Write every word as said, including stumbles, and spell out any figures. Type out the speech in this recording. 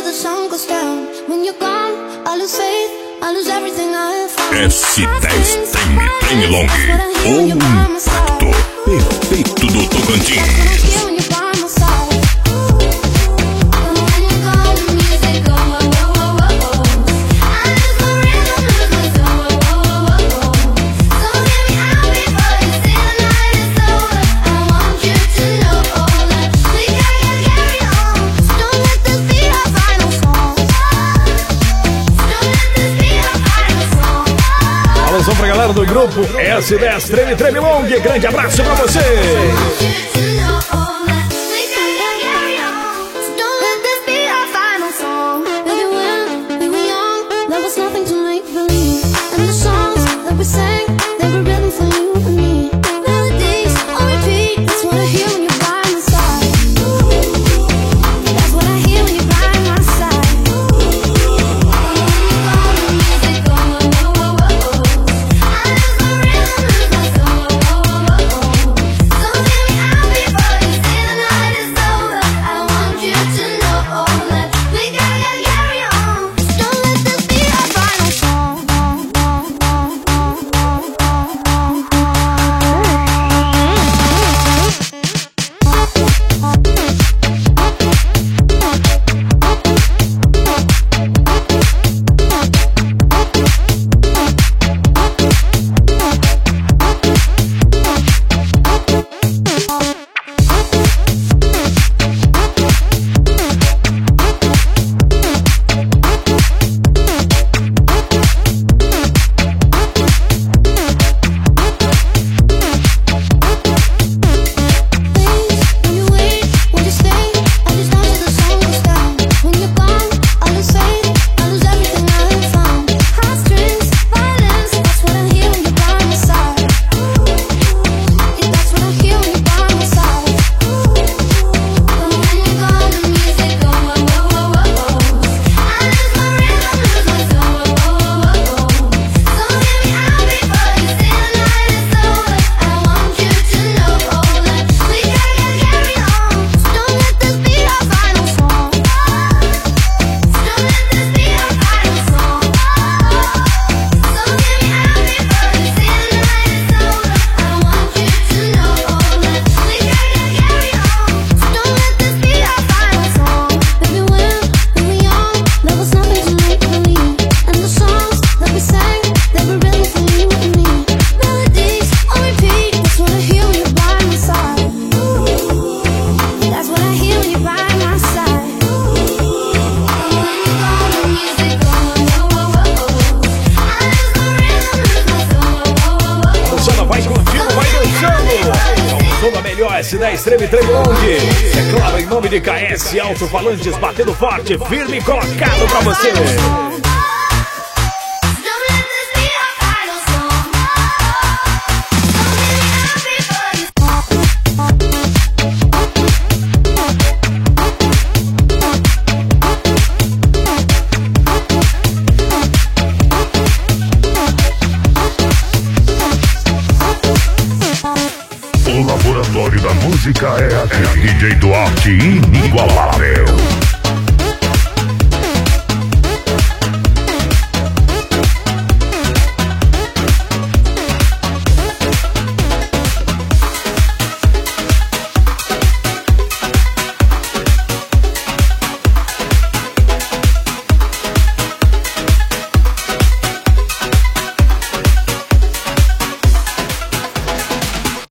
the sun goes down. When you're gone, I lose faith, I lose everything I found. S dez Treme Treme Long, o impacto perfeito do Tocantins. Abração pra galera do grupo S dez Treme Treme Long. Grande abraço pra você. S dez Treme Treme Long, é claro, em nome de K S Alto-Falantes, batendo forte, firme e colocado pra você. O laboratório da música é aqui. D J Duarte inigualável.